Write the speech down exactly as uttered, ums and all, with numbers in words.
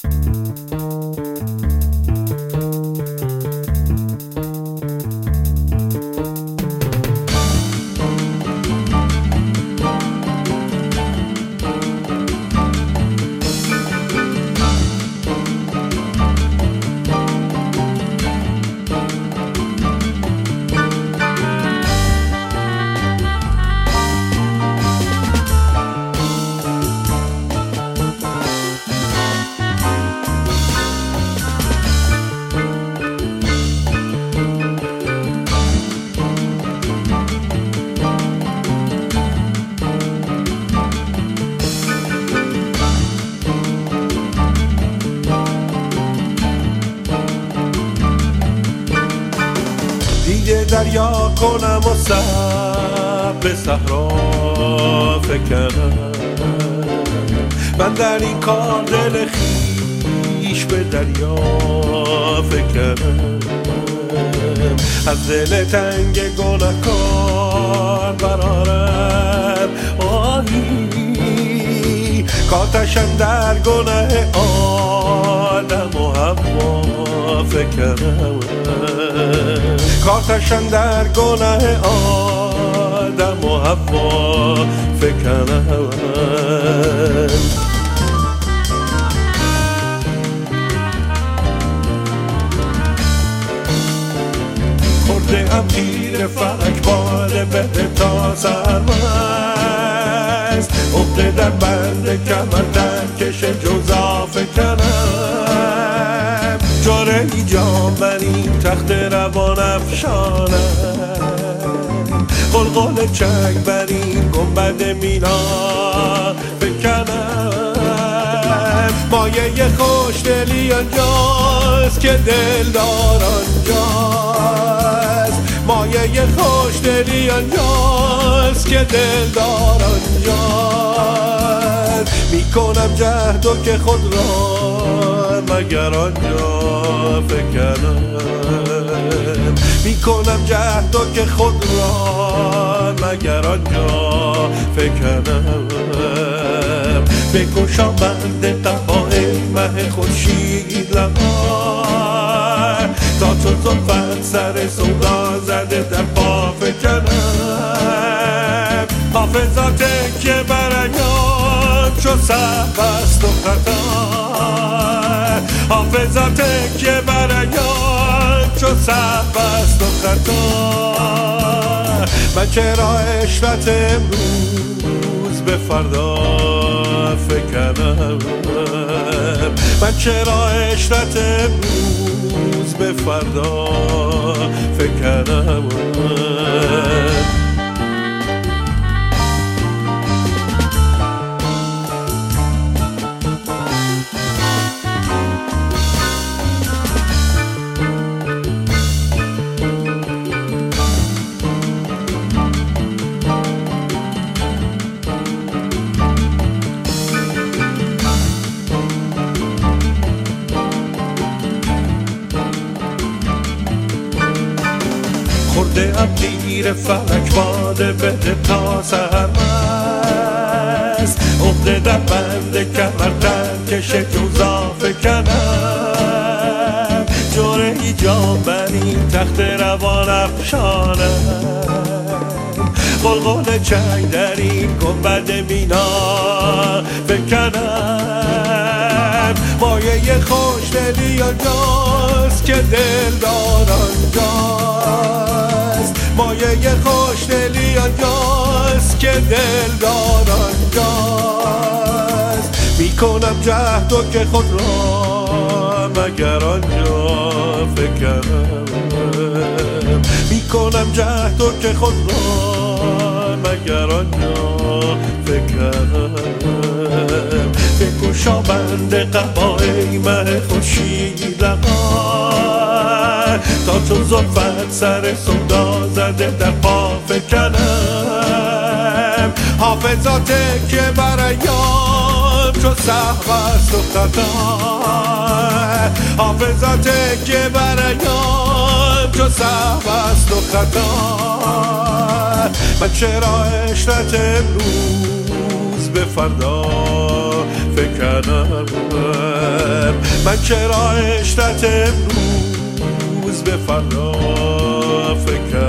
دریا کنم و سر به صحرا فکنم، من در این کار دل خیش به دریا فکنم، از دل تنگ گناهکار برارم آهی، کاتشم در گناه آدم و حوا فکنم، کاتشم در گناه آدم و حوا فکنم. خورده ام تیر فلک باده بده تا سرمست، افتاده در بند کمر در کش جوزا فکنم، جاره ای جام بر این تخت روان افشانم، قلقل چنگ بر این گنبد مینا فکنم، مایه خوشدلی آنجاست که دلدار آنجاست، مایه خوشدلی آنجاست که دلدار آنجاست، میکنم جهد و که خود را مگر آنجا فکنم، میکنم جهد و که خود را مگر آنجا فکنم، بگشا بند قبای مه خورشید لبار، تا چو زلفت سر سودا زده در پا فکنم، حافظا تکیه بر ایام چو سهو است و خطا، حافظا تکیه بر ایام چو سهو است و خطا، من چرا عشرت امروز به فردا فکنم، من چرا عشرت امروز به فردا فکنم. خورده ام تیر فلک باده بده تا سرمست، افتاده در بند کمر در کش جوزا فکنم، جوره ای جام بر این تخت روان افشانم، قلقل چنگ در این گنبد مینا فکنم، مایه خوشدلی آنجاست که دلدار آنجاست، مایه خوشدلی آنجاست که دلدار آنجاست، میکنم جهد و که خود را مگر آنجا فکنم، میکنم جهد و که خود را مگر آنجا فکنم، بگشا بند قبای مه خورشید لبار، تا چون زلفت سر سودا زده در پا فکنم، حافظا تکیه بر ایام چو سهو است و خطا، حافظا تکیه بر ایام چو سهو است و خطا، من چرا عشرت امروز به فردا فکنم، من چرا عشرت امروز به فردا فکر